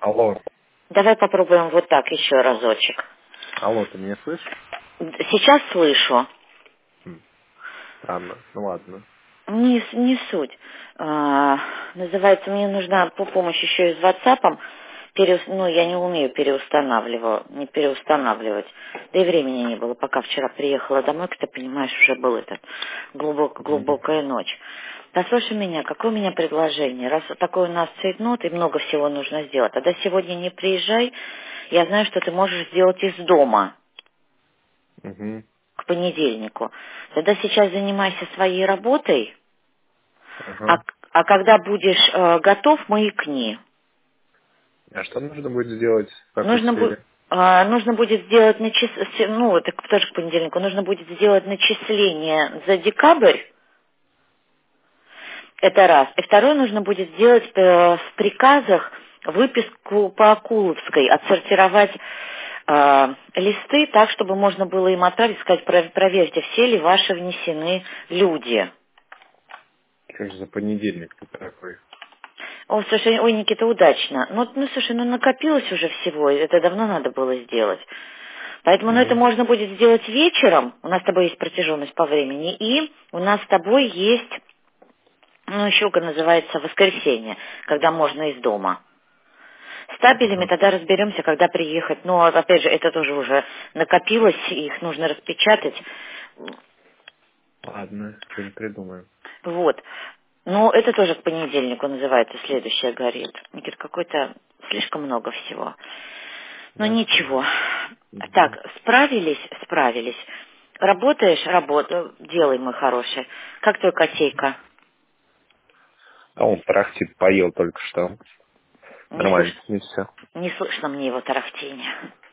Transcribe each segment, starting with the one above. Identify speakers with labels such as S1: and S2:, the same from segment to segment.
S1: Алло.
S2: Давай попробуем вот так еще разочек.
S1: Алло, ты меня слышишь?
S2: Сейчас слышу.
S1: Странно. Ну ладно.
S2: Не суть. Называется, мне нужна помощь еще и с WhatsApp. Ну, я не умею не переустанавливать. Да и времени не было, пока вчера приехала домой, как ты понимаешь, уже была эта
S1: Мгм.
S2: глубокая ночь. Послушай меня, какое у меня предложение? Раз вот такой у нас цейтнот и много всего нужно сделать, тогда сегодня не приезжай. Я знаю, что ты можешь сделать из дома
S1: Мгм.
S2: к понедельнику. Тогда сейчас занимайся своей работой, а,
S1: Ага.
S2: а когда будешь готов, маякни.
S1: А что нужно будет сделать в какой
S2: Нужно,
S1: сфере?
S2: нужно будет сделать ну, это тоже к понедельнику, нужно будет сделать начисление за декабрь, это раз. И второе, нужно будет сделать в приказах выписку по Акуловской, отсортировать листы так, чтобы можно было им отправить, сказать, проверьте, все ли ваши внесены люди.
S1: Что же за понедельник-то такой?
S2: О, слушай, ой, Никита, удачно. Слушай, накопилось уже всего, это давно надо было сделать. Поэтому, это
S1: Мгм.
S2: можно будет сделать вечером, у нас с тобой есть протяженность по времени, и у нас с тобой есть, еще называется воскресенье, когда можно из дома. С табелями
S1: Ага.
S2: тогда разберемся, когда приехать. Но, опять же, это тоже уже накопилось, их нужно распечатать.
S1: Ладно, что-нибудь придумаем.
S2: Вот. Но это тоже к понедельнику называется, следующее горит. Никит, какой-то слишком много всего. Но
S1: Я
S2: ничего.
S1: понял. Мгм.
S2: Так, справились. Работаешь? Работаю. Делай, мой хороший. Как твой котейка?
S1: А он тарахтит, поел только что.
S2: Не
S1: Нормально,
S2: слышно,
S1: не все.
S2: не слышно мне его тарахтения.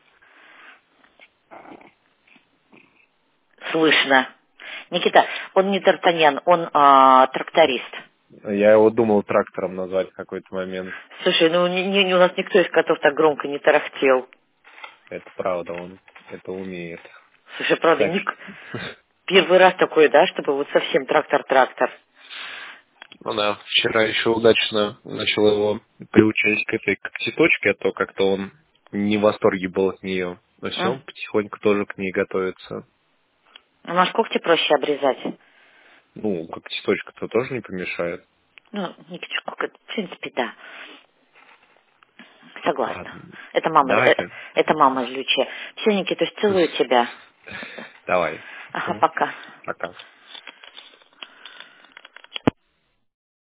S2: Слышно. Никита, он не Д'Артаньян, он тракторист.
S1: Я его думал трактором назвать в какой-то момент.
S2: Слушай, у нас никто из котов так громко не тарахтел.
S1: Это правда, он это умеет.
S2: Слушай, правда,
S1: Так,
S2: Ник, первый раз такое, да, чтобы вот совсем трактор-трактор.
S1: ну да, вчера еще удачно начал его приучать к этой когтеточке, а то как-то он не в восторге был от нее. Но все,
S2: М?
S1: он потихоньку тоже к ней готовится.
S2: А может, когти проще обрезать?
S1: Ну, когтеточка-то тоже не помешает.
S2: Ну, Никитичка, в принципе, да. Согласна.
S1: Ладно,
S2: Это
S1: давайте.
S2: мама злючая. Все, Никита, целую тебя.
S1: Давай.
S2: Ага,
S1: Все,
S2: пока.
S1: пока.